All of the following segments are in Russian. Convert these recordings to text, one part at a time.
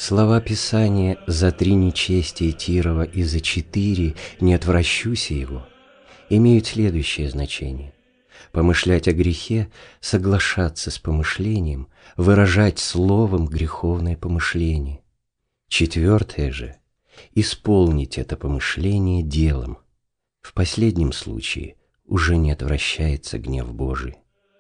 Слова Писания «за 3 нечестия Тирова и за 4 не отвращуся его» имеют следующее значение: помышлять о грехе, соглашаться с помышлением, выражать словом греховное помышление. 4 же – исполнить это помышление делом. В последнем случае уже не отвращается гнев Божий.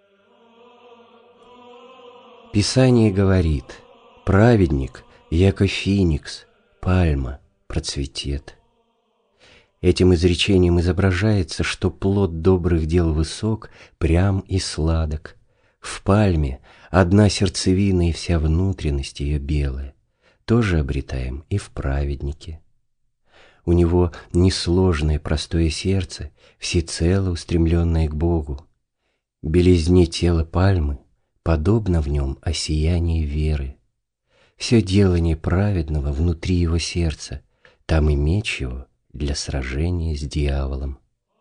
Писание говорит: праведник, яко финикс, пальма, процветет. Этим изречением изображается, что плод добрых дел высок, прям и сладок. В пальме одна сердцевина и вся внутренность ее белая. Тоже обретаем и в праведнике. У него несложное простое сердце, всецело устремленное к Богу. Белизне тела пальмы подобно в нем осияние веры. Все делание праведного внутри его сердца, там и меч его для сражения с дьяволом.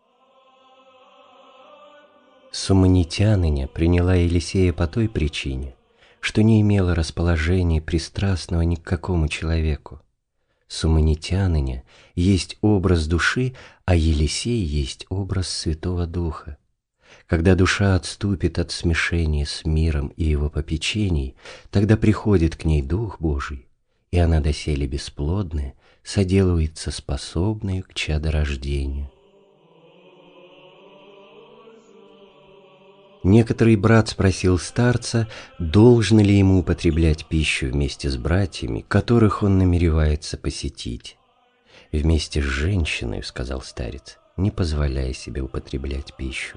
Суманитяныня приняла Елисея по той причине, что не имела расположения пристрастного ни к какому человеку. Суманитяныня есть образ души, а Елисей есть образ Святого Духа. Когда душа отступит от смешения с миром и его попечений, тогда приходит к ней Дух Божий, и она доселе бесплодная соделывается способной к чадорождению. Некоторый брат спросил старца, должно ли ему употреблять пищу вместе с братьями, которых он намеревается посетить. «Вместе с женщиной, — сказал старец, — не позволяй себе употреблять пищу».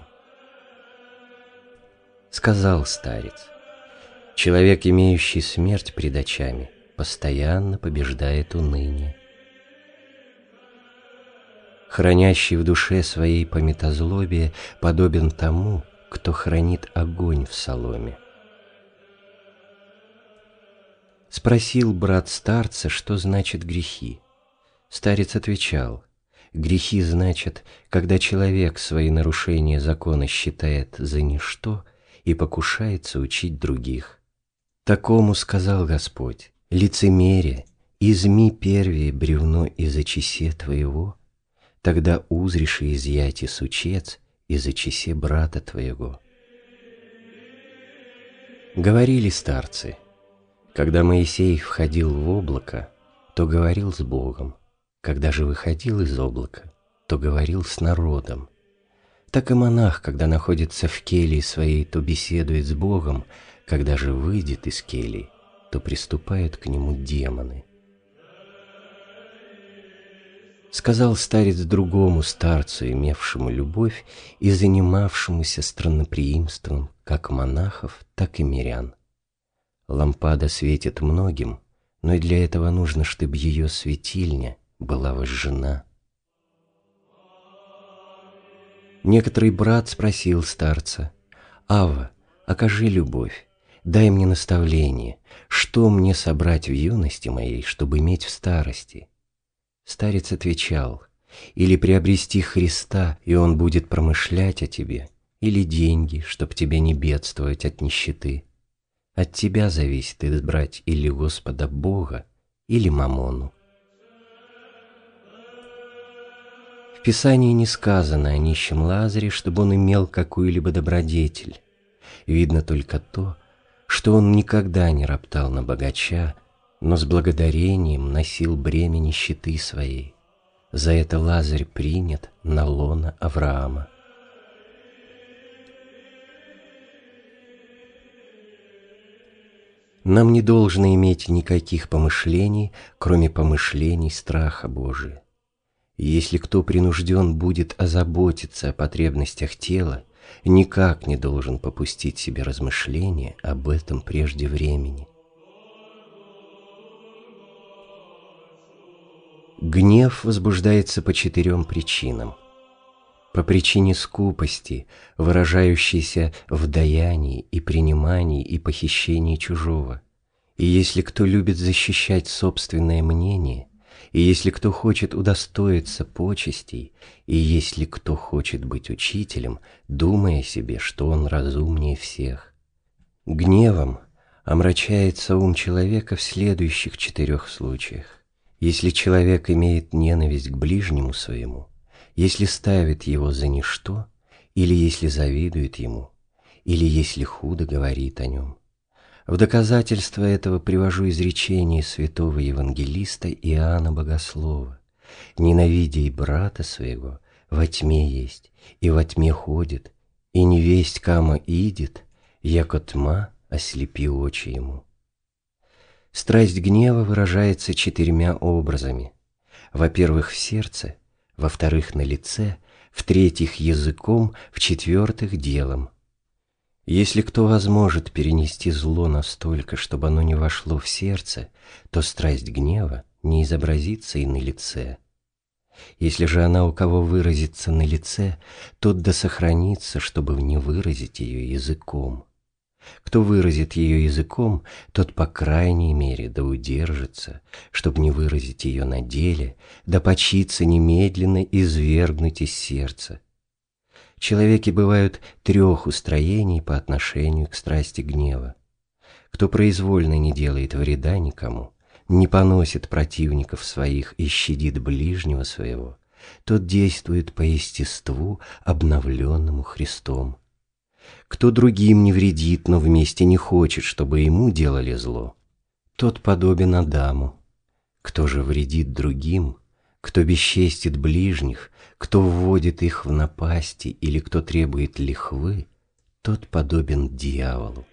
Сказал старец: человек, имеющий смерть пред очами, постоянно побеждает уныние. Хранящий в душе своей памятозлобие подобен тому, кто хранит огонь в соломе. Спросил брат старца, что значит грехи. Старец отвечал: грехи значат, когда человек свои нарушения закона считает за ничто и покушается учить других. Такому сказал Господь: лицемерие, изми первее бревно из очесе твоего, тогда узришь и изъяти сучец из очесе брата твоего. Говорили старцы: когда Моисей входил в облако, то говорил с Богом, когда же выходил из облака, то говорил с народом. Так и монах, когда находится в келье своей, то беседует с Богом, когда же выйдет из кельи, то приступают к нему демоны. Сказал старец другому старцу, имевшему любовь и занимавшемуся странноприимством как монахов, так и мирян: лампада светит многим, но и для этого нужно, чтобы ее светильня была возжжена. Некоторый брат спросил старца: «Авва, окажи любовь, дай мне наставление, что мне собрать в юности моей, чтобы иметь в старости?» Старец отвечал: «Или приобрести Христа, и Он будет промышлять о тебе, или деньги, чтоб тебе не бедствовать от нищеты. От тебя зависит избрать или Господа Бога, или мамону». В Писании не сказано о нищем Лазаре, чтобы он имел какую-либо добродетель. Видно только то, что он никогда не роптал на богача, но с благодарением носил бремя нищеты своей. За это Лазарь принят на лоно Авраама. Нам не должно иметь никаких помышлений, кроме помышлений страха Божия. И если кто принужден будет озаботиться о потребностях тела, никак не должен попустить себе размышления об этом прежде времени. Гнев возбуждается по 4 причинам. По причине скупости, выражающейся в даянии и принимании и похищении чужого. И если кто любит защищать собственное мнение, и если кто хочет удостоиться почестей, и если кто хочет быть учителем, думая себе, что он разумнее всех. Гневом Омрачается ум человека в следующих 4 случаях. Если человек имеет ненависть к ближнему своему, если ставит его за ничто, или если завидует ему, или если худо говорит о нем. В доказательство этого привожу изречение святого евангелиста Иоанна Богослова: «Ненавидя брата своего, во тьме есть, и во тьме ходит, и не весть кама идет, яко тьма ослепи очи ему». Страсть гнева выражается 4 образами. Во-первых, в сердце, во-вторых, на лице, в-третьих, языком, в-четвертых, делом. Если кто возможет перенести зло настолько, чтобы оно не вошло в сердце, то страсть гнева не изобразится и на лице. Если же она у кого выразится на лице, тот да сохранится, чтобы не выразить ее языком. Кто выразит ее языком, тот по крайней мере да удержится, чтобы не выразить ее на деле, да почиться немедленно извергнуть из сердца. Человеки бывают 3 устроений по отношению к страсти гнева. Кто произвольно не делает вреда никому, не поносит противников своих и щадит ближнего своего, тот действует по естеству, обновленному Христом. Кто другим не вредит, но вместе не хочет, чтобы ему делали зло, тот подобен Адаму. Кто же вредит другим, кто бесчестит ближних, кто вводит их в напасти или кто требует лихвы, тот подобен дьяволу.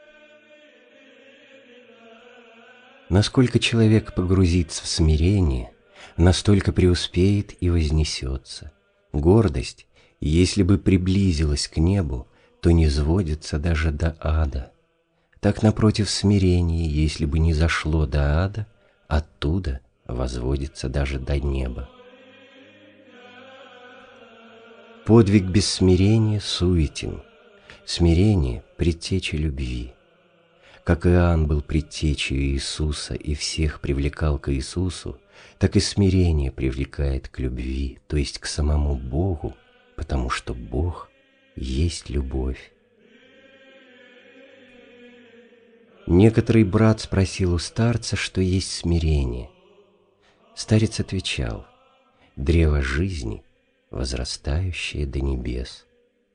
Насколько человек погрузится в смирение, настолько преуспеет и вознесется. Гордость, если бы приблизилась к небу, то не сводится даже до ада. Так, напротив, смирение, если бы не зашло до ада, оттуда возводится даже до неба. Подвиг без смирения суетен. Смирение – предтеча любви. Как Иоанн был предтечей Иисуса и всех привлекал к Иисусу, так и смирение привлекает к любви, то есть к самому Богу, потому что Бог есть любовь. Некоторый брат спросил у старца, что есть смирение. Старец отвечал: «Древо жизни, возрастающее до небес».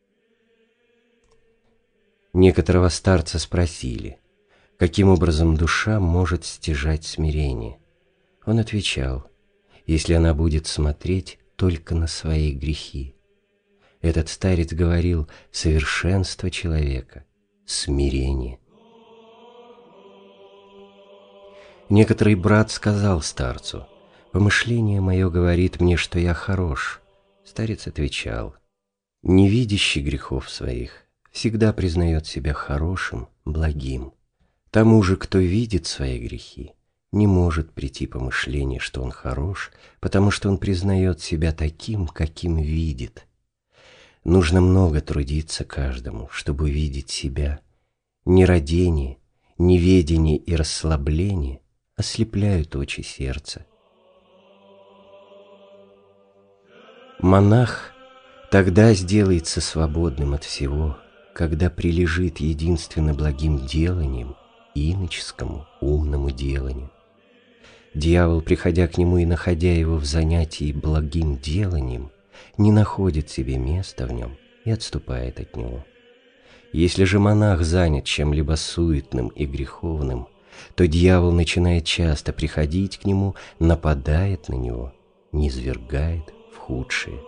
Некоторого старца спросили, каким образом душа может стяжать смирение. Он отвечал: если она будет смотреть только на свои грехи. Этот старец говорил: совершенство человека — смирение. Некоторый брат сказал старцу: «Помышление мое говорит мне, что я хорош». Старец отвечал: «Невидящий грехов своих всегда признает себя хорошим, благим. Тому же, кто видит свои грехи, не может прийти помышление, что он хорош, потому что он признает себя таким, каким видит. Нужно много трудиться каждому, чтобы видеть себя. Нерадение, неведение и расслабление ослепляют очи сердца. Монах тогда сделается свободным от всего, когда прилежит единственно благим деланием, иноческому умному деланию. Дьявол, приходя к нему и находя его в занятии благим деланием, не находит себе места в нем и отступает от него. Если же монах занят чем-либо суетным и греховным, то дьявол начинает часто приходить к нему, нападает на него, низвергает в худшее.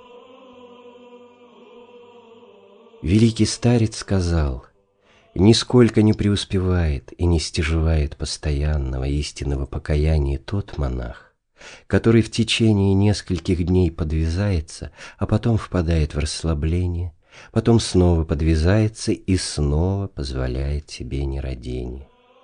Великий старец сказал: «Нисколько не преуспевает и не стяжевает постоянного истинного покаяния тот монах, который в течение нескольких дней подвязается, а потом впадает в расслабление, потом снова подвязается и снова позволяет себе нерадение».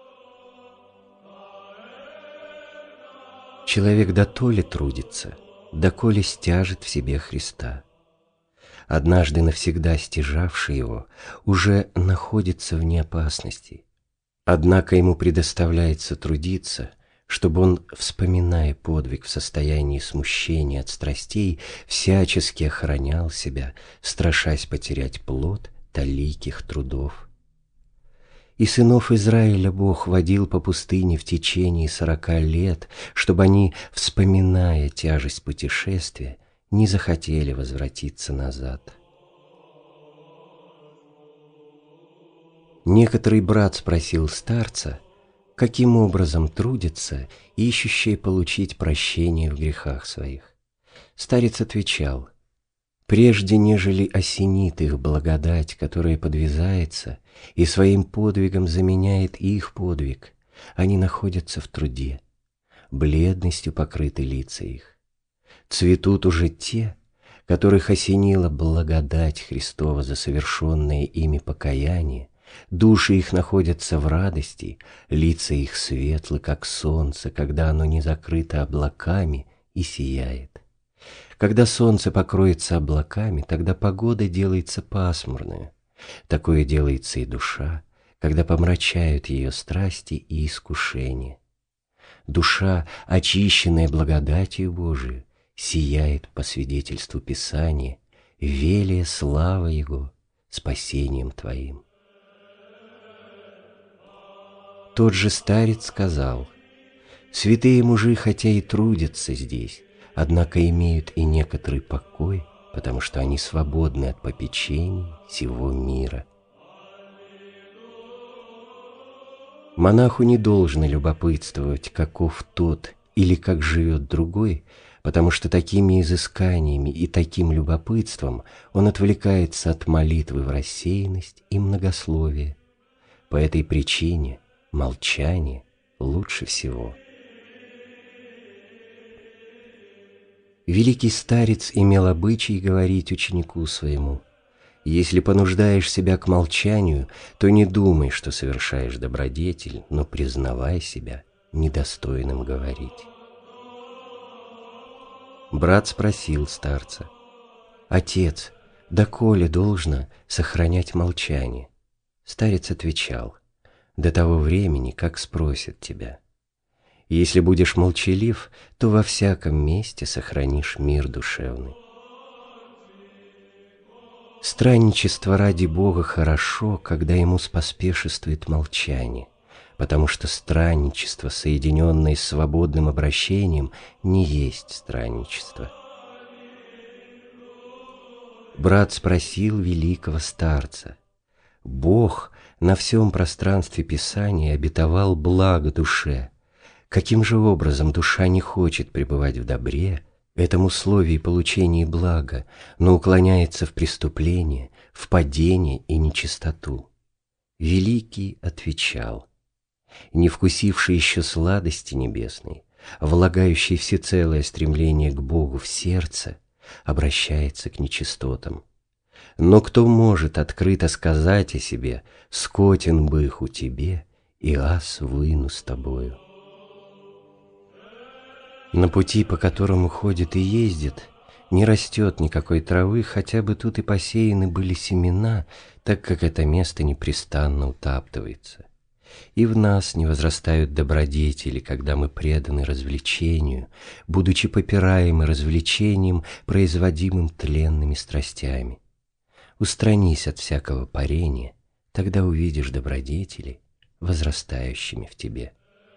Человек дотоле трудится, доколе стяжет в себе Христа. Однажды навсегда стяжавший его уже находится вне опасности. Однако ему предоставляется трудиться, чтобы он, вспоминая подвиг в состоянии смущения от страстей, всячески охранял себя, страшась потерять плод таликих трудов. И сынов Израиля Бог водил по пустыне в течение 40 лет, чтобы они, вспоминая тяжесть путешествия, не захотели возвратиться назад. Некоторый брат спросил старца, каким образом трудится ищущий получить прощение в грехах своих. Старец отвечал: «Прежде нежели осенит их благодать, которая подвязается и своим подвигом заменяет их подвиг, они находятся в труде, бледностью покрыты лица их. Цветут уже те, которых осенила благодать Христова за совершенное ими покаяние, души их находятся в радости, лица их светлы, как солнце, когда оно не закрыто облаками и сияет. Когда солнце покроется облаками, тогда погода делается пасмурная. Такое делается и душа, когда помрачают ее страсти и искушения. Душа, очищенная благодатью Божией, сияет по свидетельству Писания, велия слава Его спасением Твоим». Тот же старец сказал: «Святые мужи, хотя и трудятся здесь, однако имеют и некоторый покой, потому что они свободны от попечений сего мира». Монаху не должно любопытствовать, каков тот или как живет другой, потому что такими изысканиями и таким любопытством он отвлекается от молитвы в рассеянность и многословие. По этой причине молчание лучше всего. Великий старец имел обычай говорить ученику своему: «Если понуждаешь себя к молчанию, то не думай, что совершаешь добродетель, но признавай себя недостойным говорить». Брат спросил старца: «Отец, доколе должно сохранять молчание?» Старец отвечал: «До того времени, как спросят тебя. Если будешь молчалив, то во всяком месте сохранишь мир душевный». Странничество ради Бога хорошо, когда ему споспешествует молчание, потому что странничество, соединенное с свободным обращением, не есть странничество. Брат спросил великого старца: «Бог на всем пространстве Писания обетовал благо душе. Каким же образом душа не хочет пребывать в добре, этом условии получения блага, но уклоняется в преступление, в падение и нечистоту?» Великий отвечал: «Не вкусивший еще сладости небесной, влагающий всецелое стремление к Богу в сердце, обращается к нечистотам. Но кто может открыто сказать о себе: скотен бых у тебе, и ас выну с тобою?» На пути, по которому ходит и ездит, не растет никакой травы, хотя бы тут и посеяны были семена, так как это место непрестанно утаптывается. И в нас не возрастают добродетели, когда мы преданы развлечению, будучи попираемы развлечением, производимым тленными страстями. Устранись от всякого парения, тогда увидишь добродетели, возрастающими в тебе.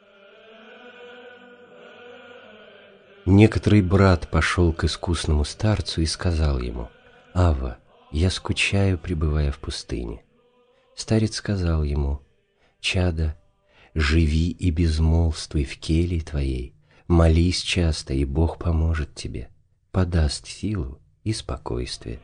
Некоторый брат пошел к искусному старцу и сказал ему: «Авва, я скучаю, пребывая в пустыне». Старец сказал ему: «Чадо, живи и безмолвствуй в келье твоей, молись часто, и Бог поможет тебе, подаст силу и спокойствие».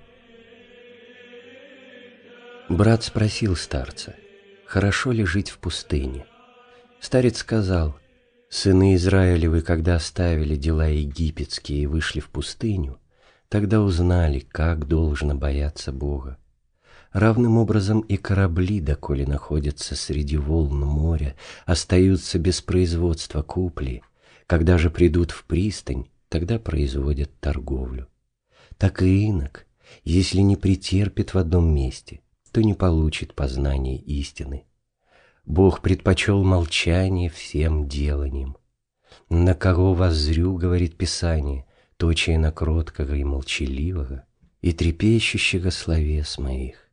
Брат спросил старца: «Хорошо ли жить в пустыне?» Старец сказал: «Сыны Израилевы, когда оставили дела египетские и вышли в пустыню, тогда узнали, как должно бояться Бога. Равным образом и корабли, доколе находятся среди волн моря, остаются без производства купли, когда же придут в пристань, тогда производят торговлю. Так и инок, если не претерпит в одном месте, то не получит познания истины. Бог предпочел молчание всем деланиям. На кого воззрю, говорит Писание, точие на кроткого и молчаливого, и трепещущего словес моих.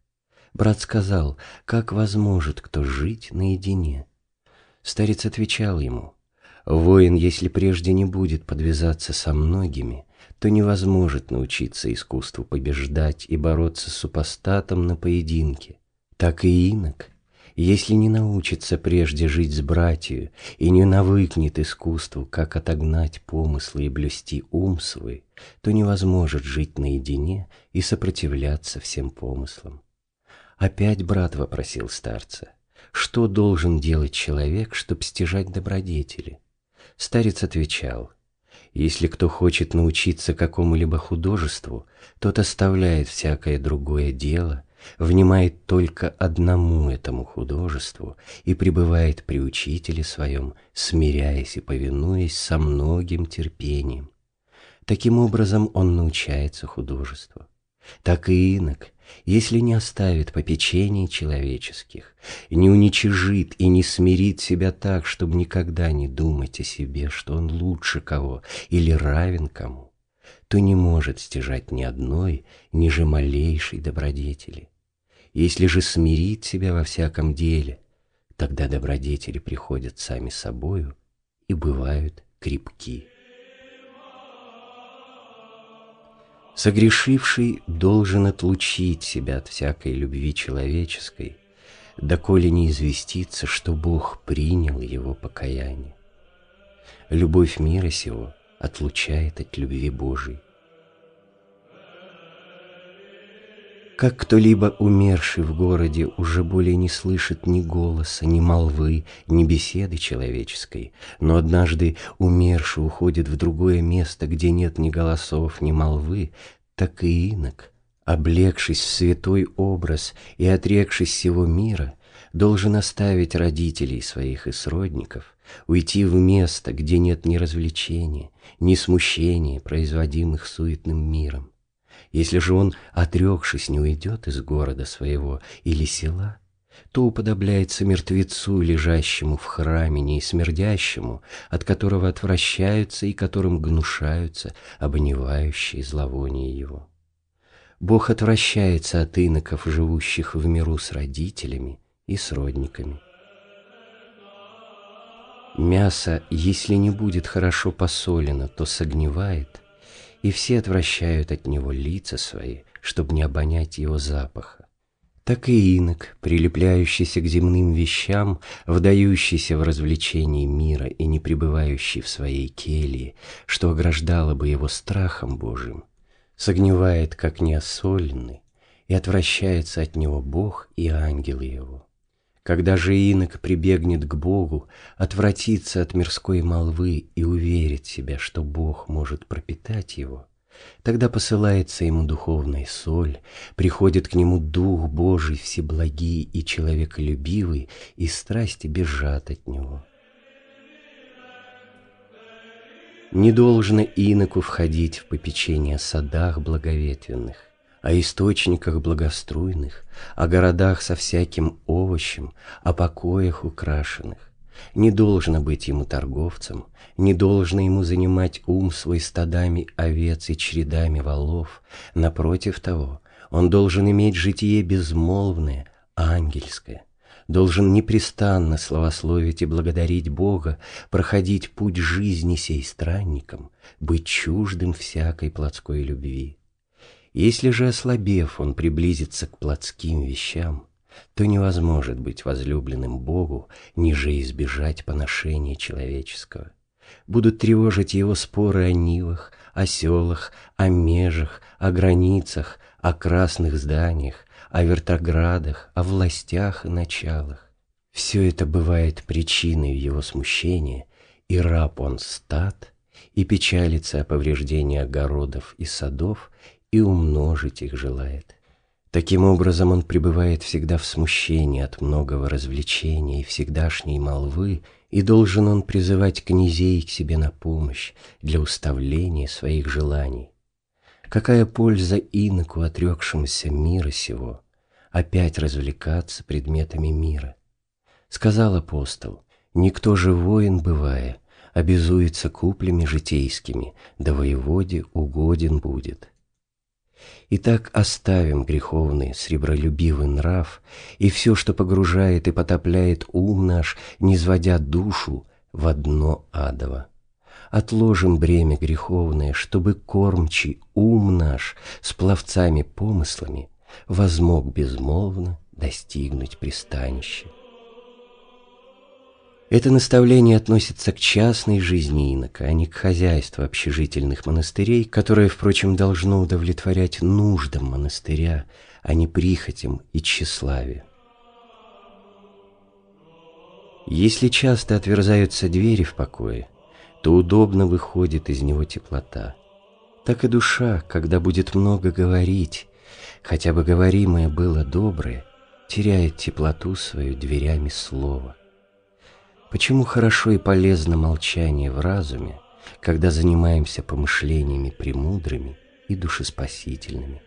Брат сказал: «Как возможет кто жить наедине?» Старец отвечал ему: «Воин, если прежде не будет подвязаться со многими, то не возможет научиться искусству побеждать и бороться с супостатом на поединке. Так и инок, если не научится прежде жить с братью и не навыкнет искусству, как отогнать помыслы и блюсти ум свой, то не возможет жить наедине и сопротивляться всем помыслам». Опять брат вопросил старца: «Что должен делать человек, чтоб стяжать добродетели?» Старец отвечал: «Если кто хочет научиться какому-либо художеству, тот оставляет всякое другое дело, внимает только одному этому художеству и пребывает при учителе своем, смиряясь и повинуясь со многим терпением. Таким образом он научается художеству. Так и инок, если не оставит попечений человеческих, не уничижит и не смирит себя так, чтобы никогда не думать о себе, что он лучше кого или равен кому, то не может стяжать ни одной, ни же малейшей добродетели. Если же смирит себя во всяком деле, тогда добродетели приходят сами собою и бывают крепки. Согрешивший должен отлучить себя от всякой любви человеческой, доколе не известится, что Бог принял его покаяние. Любовь мира сего отлучает от любви Божией. Как кто-либо, умерший в городе, уже более не слышит ни голоса, ни молвы, ни беседы человеческой, но однажды умерший уходит в другое место, где нет ни голосов, ни молвы, так и инок, облегшись в святой образ и отрекшись всего мира, должен оставить родителей своих и сродников, уйти в место, где нет ни развлечения, ни смущения, производимых суетным миром. Если же он, отрекшись, не уйдет из города своего или села, то уподобляется мертвецу, лежащему в храме неисмердящему, от которого отвращаются и которым гнушаются обоневающие зловония его. Бог отвращается от иноков, живущих в миру с родителями и сродниками. Мясо, если не будет хорошо посолено, то согнивает, и все отвращают от него лица свои, чтобы не обонять его запаха. Так и инок, прилепляющийся к земным вещам, вдающийся в развлечении мира и не пребывающий в своей келье, что ограждало бы его страхом Божиим, согнивает, как неосоленный, и отвращается от него Бог и ангелы его. Когда же инок прибегнет к Богу, отвратится от мирской молвы и уверит себя, что Бог может пропитать его, тогда посылается ему духовная соль, приходит к нему Дух Божий всеблагий и человеколюбивый, и страсти бежат от него. Не должно иноку входить в попечение о садах благоветвенных, о источниках благоструйных, о городах со всяким овощем, о покоях украшенных. Не должно быть ему торговцем, не должно ему занимать ум свой стадами овец и чередами волов. Напротив того, он должен иметь житие безмолвное, ангельское, должен непрестанно славословить и благодарить Бога, проходить путь жизни сей странником, быть чуждым всякой плотской любви. Если же, ослабев, он приблизится к плотским вещам, то невозможно быть возлюбленным Богу, ниже избежать поношения человеческого. Будут тревожить его споры о нивах, о селах, о межах, о границах, о красных зданиях, о вертоградах, о властях и началах. Все это бывает причиной его смущения, и раб он стад, и печалится о повреждении огородов и садов, и умножить их желает. Таким образом он пребывает всегда в смущении от многого развлечения и всегдашней молвы, и должен он призывать князей к себе на помощь для уставления своих желаний. Какая польза иноку, отрекшемуся мира сего, опять развлекаться предметами мира? Сказал апостол: «Никто же воин, бывая, обязуется куплями житейскими, да воеводе угоден будет». Итак, оставим греховный, сребролюбивый нрав и все, что погружает и потопляет ум наш, низводя душу в дно адово. Отложим бремя греховное, чтобы кормчий ум наш с пловцами-помыслами возмог безмолвно достигнуть пристанища. Это наставление относится к частной жизни инока, а не к хозяйству общежительных монастырей, которое, впрочем, должно удовлетворять нуждам монастыря, а не прихотям и тщеславию. Если часто отверзаются двери в покое, то удобно выходит из него теплота. Так и душа, когда будет много говорить, хотя бы говоримое было доброе, теряет теплоту свою дверями слова. Почему хорошо и полезно молчание в разуме, когда занимаемся помышлениями премудрыми и душеспасительными?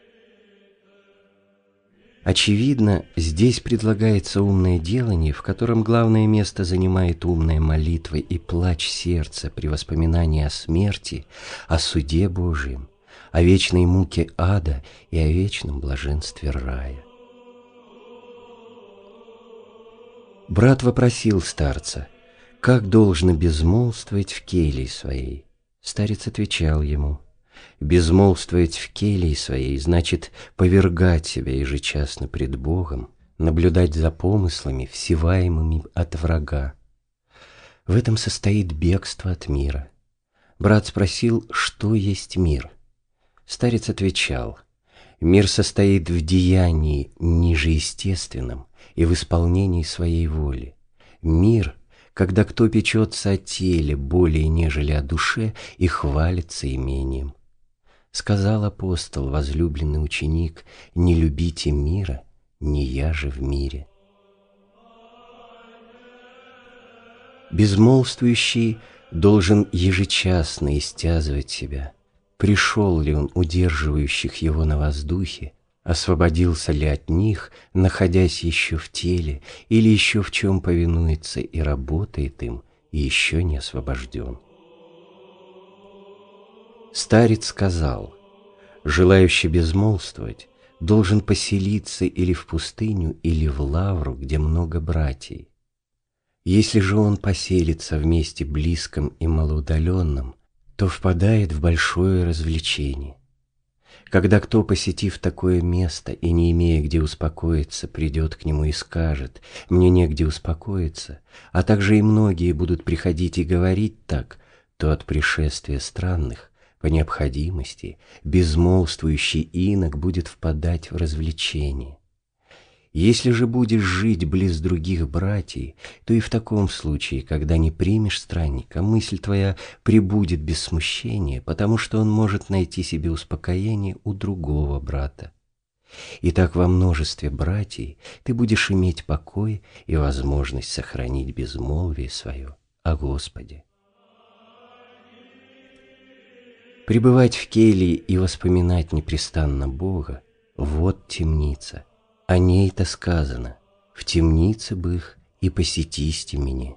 Очевидно, здесь предлагается умное делание, в котором главное место занимает умная молитва и плач сердца при воспоминании о смерти, о суде Божьем, о вечной муке ада и о вечном блаженстве рая. Брат вопросил старца, как должно безмолвствовать в келье своей. Старец отвечал ему: безмолвствовать в келье своей значит повергать себя ежечасно пред Богом, наблюдать за помыслами, всеваемыми от врага. В этом состоит бегство от мира. Брат спросил, что есть мир. Старец отвечал: мир состоит в деянии нижеестественном и в исполнении своей воли. Мир, когда кто печется о теле более нежели о душе и хвалится имением. Сказал апостол, возлюбленный ученик: не любите мира, не я же в мире. Безмолвствующий должен ежечасно истязывать себя. Пришел ли он удерживающих его на воздухе, освободился ли от них, находясь еще в теле, или еще в чем повинуется и работает им, и еще не освобожден. Старец сказал: желающий безмолвствовать должен поселиться или в пустыню, или в лавру, где много братьев. Если же он поселится в месте близком и малоудаленном, то впадает в большое развлечение. Когда кто, посетив такое место и не имея где успокоиться, придет к нему и скажет: «Мне негде успокоиться», а также и многие будут приходить и говорить так, то от пришествия странных, по необходимости, безмолвствующий инок будет впадать в развлечение. Если же будешь жить близ других братьев, то и в таком случае, когда не примешь странника, мысль твоя пребудет без смущения, потому что он может найти себе успокоение у другого брата. И так во множестве братьев ты будешь иметь покой и возможность сохранить безмолвие свое о Господе. Пребывать в келье и воспоминать непрестанно Бога — вот темница. О ней-то сказано: в темнице бых и посетисте меня.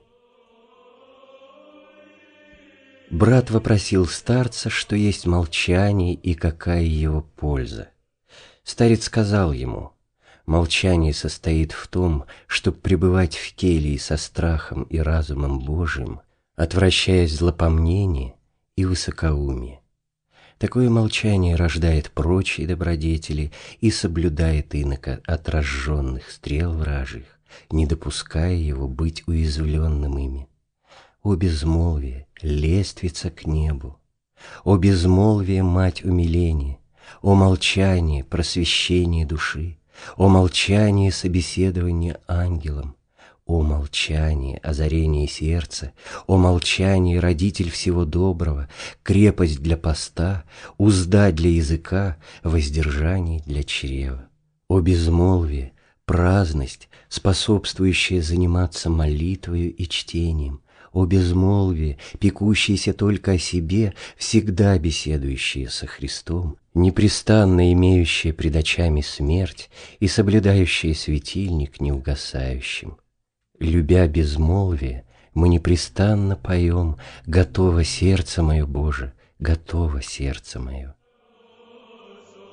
Брат вопросил старца, что есть молчание и какая его польза. Старец сказал ему: молчание состоит в том, чтобы пребывать в келье со страхом и разумом Божиим, отвращаясь злопомнение и высокоумие. Такое молчание рождает прочие добродетели и соблюдает инока от разженных стрел вражьих, не допуская его быть уязвленным ими. О безмолвие, лествица к небу! О безмолвие, мать умиления! О молчание, просвещение души! О молчание, собеседование ангелом! О молчание, озарение сердца! О молчание, родитель всего доброго, крепость для поста, узда для языка, воздержание для чрева! О безмолвие, праздность, способствующая заниматься молитвою и чтением! О безмолвие, пекущееся только о себе, всегда беседующее со Христом, непрестанно имеющее пред очами смерть и соблюдающее светильник неугасающим! Любя безмолвие, мы непрестанно поем: «Готово сердце мое, Боже, готово сердце мое».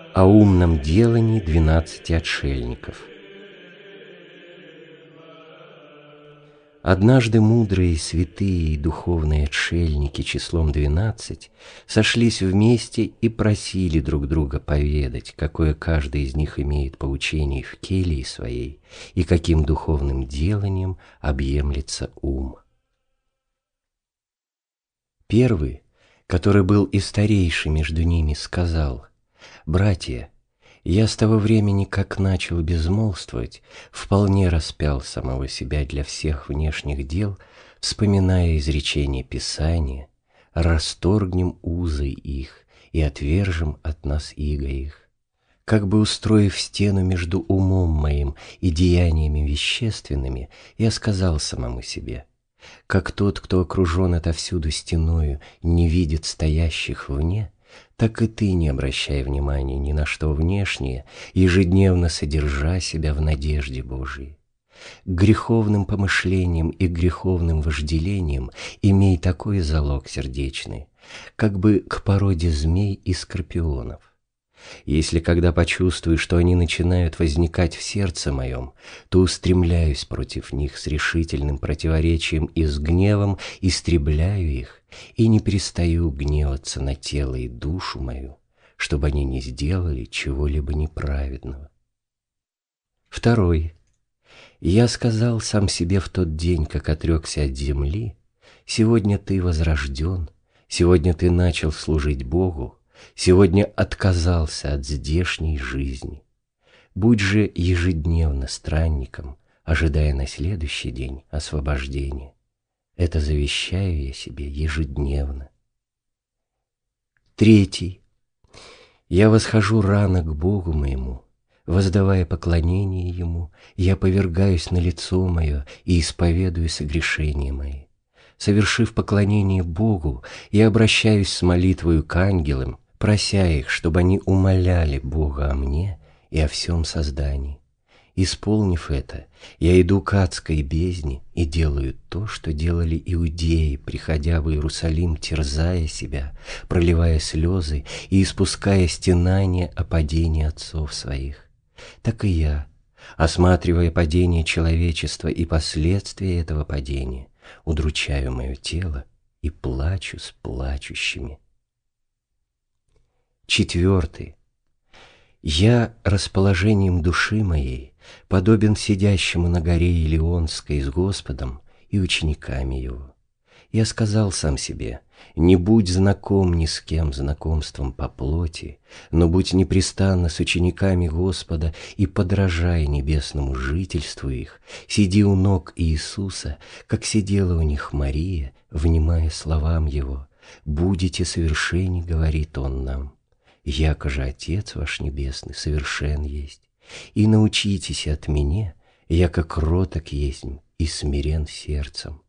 О умном делании 12 отшельников. Однажды мудрые, святые и духовные отшельники числом 12 сошлись вместе и просили друг друга поведать, какое каждый из них имеет поучение в келье своей и каким духовным деланием объемлется ум. Первый, который был и старейший между ними, сказал: «Братья, я с того времени, как начал безмолвствовать, вполне распял самого себя для всех внешних дел, вспоминая изречения Писания, расторгнем узы их и отвержем от нас иго их. Как бы устроив стену между умом моим и деяниями вещественными, я сказал самому себе: как тот, кто окружен отовсюду стеною, не видит стоящих вне, так и ты не обращай внимания ни на что внешнее, ежедневно содержа себя в надежде Божией. К греховным помышлениям и греховным вожделениям имей такой залог сердечный, как бы к породе змей и скорпионов. Если когда почувствую, что они начинают возникать в сердце моем, то устремляюсь против них с решительным противоречием и с гневом, истребляю их и не перестаю гневаться на тело и душу мою, чтобы они не сделали чего-либо неправедного. Второй. Я сказал сам себе в тот день, как отрекся от земли: сегодня ты возрожден, сегодня ты начал служить Богу, сегодня отказался от здешней жизни. Будь же ежедневно странником, ожидая на следующий день освобождения. Это завещаю я себе ежедневно. Третий. Я восхожу рано к Богу моему, воздавая поклонение Ему, я повергаюсь на лицо мое и исповедую согрешения мои. Совершив поклонение Богу, я обращаюсь с молитвою к ангелам, прося их, чтобы они умоляли Бога о мне и о всем создании. Исполнив это, я иду к адской бездне и делаю то, что делали иудеи, приходя в Иерусалим, терзая себя, проливая слезы и испуская стенания о падении отцов своих. Так и я, осматривая падение человечества и последствия этого падения, удручаю мое тело и плачу с плачущими. Четвертый. Я расположением души моей подобен сидящему на горе Илионской с Господом и учениками Его. Я сказал сам себе: не будь знаком ни с кем знакомством по плоти, но будь непрестанно с учениками Господа и подражай небесному жительству их, сиди у ног Иисуса, как сидела у них Мария, внимая словам Его. «Будете совершенны, — говорит Он нам, — яко же Отец ваш Небесный совершен есть. И научитесь от Меня, яко кроток есмь и смирен сердцем».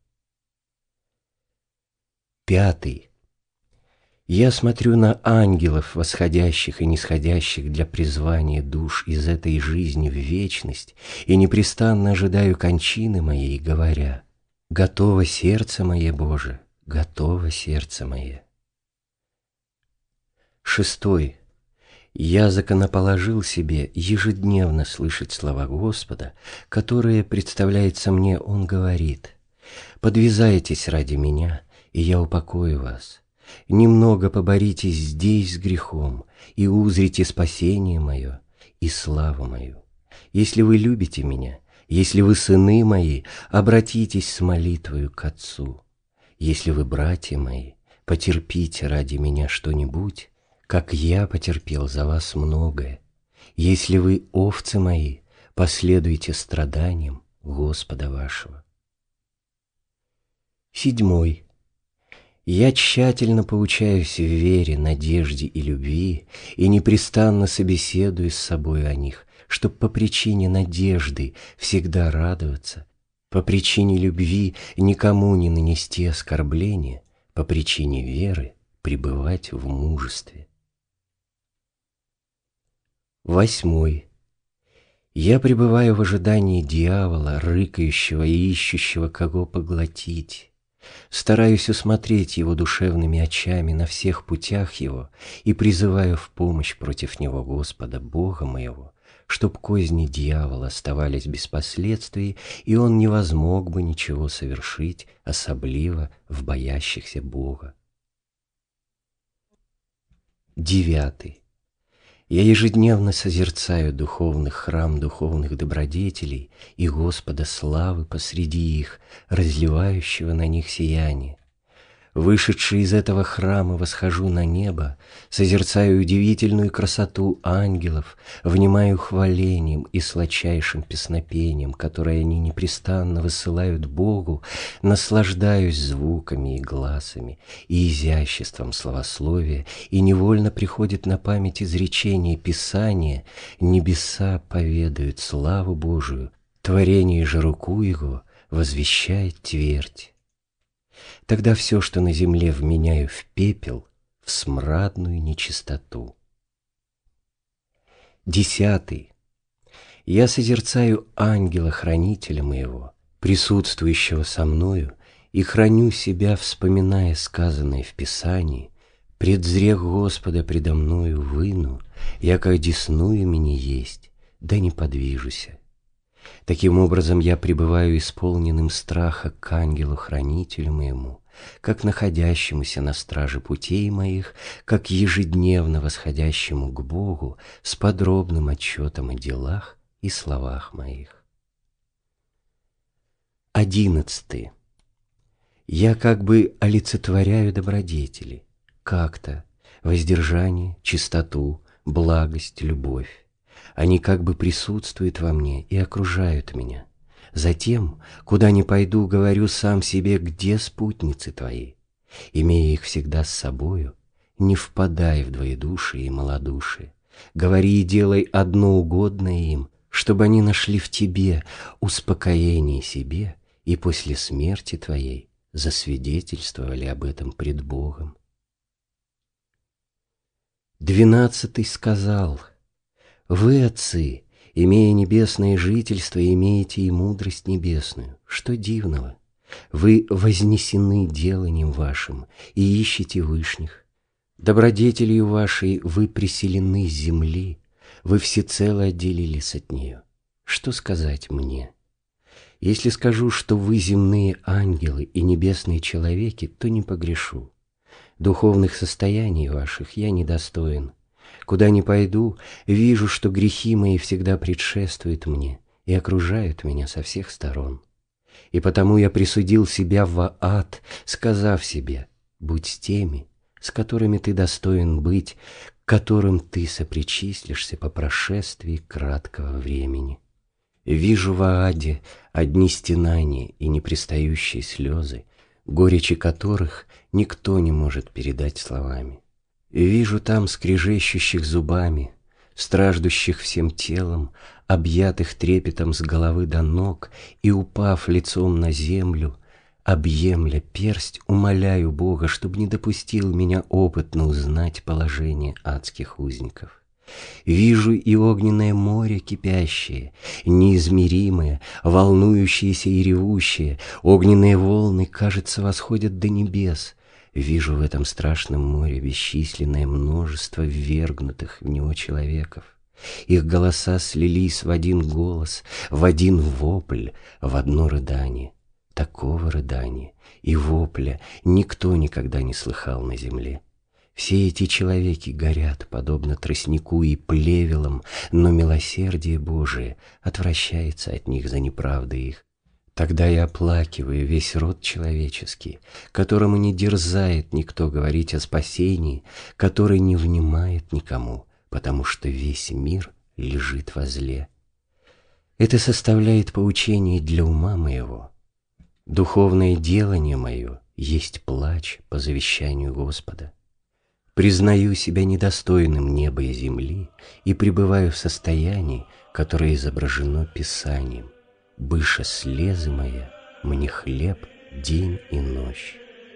Пятый. Я смотрю на ангелов, восходящих и нисходящих для призвания душ из этой жизни в вечность, и непрестанно ожидаю кончины моей, говоря: «Готово сердце мое, Боже, готово сердце мое». Шестой. Я законоположил себе ежедневно слышать слова Господа, которые, представляется мне, Он говорит: «Подвязайтесь ради Меня, и я упокою вас. Немного поборитесь здесь с грехом, и узрите спасение мое и славу мою. Если вы любите Меня, если вы сыны мои, обратитесь с молитвою к Отцу. Если вы, братья мои, потерпите ради Меня что-нибудь, как я потерпел за вас многое. Если вы, овцы мои, последуйте страданиям Господа вашего». Седьмой. Я тщательно поучаюсь в вере, надежде и любви и непрестанно собеседую с собой о них, чтоб по причине надежды всегда радоваться, по причине любви никому не нанести оскорбления, по причине веры пребывать в мужестве. Восьмой. Я пребываю в ожидании дьявола, рыкающего и ищущего, кого поглотить. Стараюсь усмотреть его душевными очами на всех путях его и призываю в помощь против него Господа, Бога моего, чтоб козни дьявола оставались без последствий, и он не возмог бы ничего совершить, особливо в боящихся Бога. 9. Я ежедневно созерцаю духовный храм духовных добродетелей и Господа славы посреди их, разливающего на них сияние. Вышедший из этого храма восхожу на небо, созерцаю удивительную красоту ангелов, внимаю хвалением и сладчайшим песнопением, которое они непрестанно высылают Богу, наслаждаюсь звуками и гласами, и изяществом словословия, и невольно приходит на память изречение Писания: «Небеса поведают славу Божию, творение же руку Его возвещает твердь». Тогда все, что на земле, вменяю в пепел, в смрадную нечистоту. 10. Я созерцаю ангела-хранителя моего, присутствующего со мною, и храню себя, вспоминая сказанное в Писании: «Пред зрех Господа предо мною выну, яко одесную меня есть, да не подвижуся». Таким образом, я пребываю исполненным страха к ангелу-хранителю моему, как находящемуся на страже путей моих, как ежедневно восходящему к Богу с подробным отчетом о делах и словах моих. 11. Я как бы олицетворяю добродетели, как-то воздержание, чистоту, благость, любовь. Они как бы присутствуют во мне и окружают меня. Затем, куда ни пойду, говорю сам себе: где спутницы твои? Имея их всегда с собою, не впадай в двоедушие и малодушие. Говори и делай одно угодное им, чтобы они нашли в тебе успокоение себе и после смерти твоей засвидетельствовали об этом пред Богом. 12 сказал: «Вы, отцы, имея небесное жительство, имеете и мудрость небесную. Что дивного? Вы вознесены деланием вашим и ищете вышних. Добродетелью вашей вы преселены с земли, вы всецело отделились от нее. Что сказать мне? Если скажу, что вы земные ангелы и небесные человеки, то не погрешу. Духовных состояний ваших я недостоин. Куда ни пойду, вижу, что грехи мои всегда предшествуют мне и окружают меня со всех сторон. И потому я присудил себя во ад, сказав себе: будь с теми, с которыми ты достоин быть, к которым ты сопричислишься по прошествии краткого времени. Вижу в аде одни стенания и непрестающие слезы, горечи которых никто не может передать словами. Вижу там скрежещущих зубами, страждущих всем телом, объятых трепетом с головы до ног, и, упав лицом на землю, объемля персть, умоляю Бога, чтобы не допустил меня опытно узнать положение адских узников. Вижу и огненное море кипящее, неизмеримое, волнующееся и ревущее. Огненные волны, кажется, восходят до небес. Вижу в этом страшном море бесчисленное множество ввергнутых в него человеков. Их голоса слились в один голос, в один вопль, в одно рыдание. Такого рыдания и вопля никто никогда не слыхал на земле. Все эти человеки горят, подобно тростнику и плевелам, но милосердие Божие отвращается от них за неправды их. Тогда я оплакиваю весь род человеческий, которому не дерзает никто говорить о спасении, который не внимает никому, потому что весь мир лежит во зле. Это составляет поучение для ума моего. Духовное делание мое есть плач по завещанию Господа. Признаю себя недостойным неба и земли и пребываю в состоянии, которое изображено Писанием. Быша слезы моя, мне хлеб день и ночь.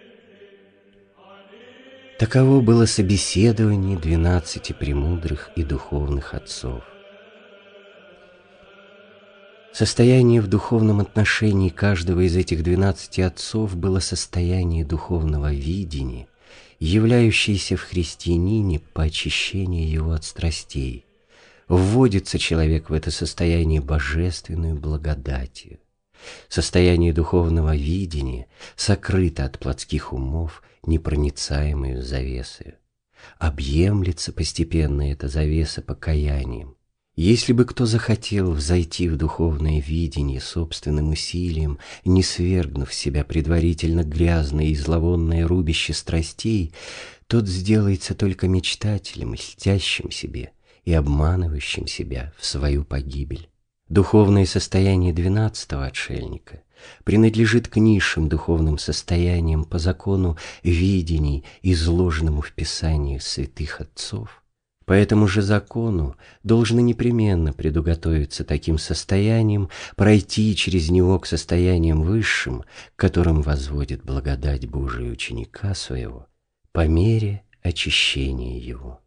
Таково было собеседование 12 премудрых и духовных отцов. Состояние в духовном отношении каждого из этих 12 отцов было состояние духовного видения, являющееся в христианине по очищению его от страстей. Вводится человек в это состояние божественную благодатью. Состояние духовного видения сокрыто от плотских умов непроницаемою завесою. Объемлется постепенно эта завеса покаянием. Если бы кто захотел взойти в духовное видение собственным усилием, не свергнув в себя предварительно грязное и зловонное рубище страстей, тот сделается только мечтателем, льстящим себе и обманывающим себя в свою погибель. Духовное состояние 12-го отшельника принадлежит к низшим духовным состояниям по закону видений, изложенному в Писании святых отцов. По этому же закону должно непременно предуготовиться таким состоянием, пройти через него к состояниям высшим, к которым возводит благодать Божия ученика своего, по мере очищения его.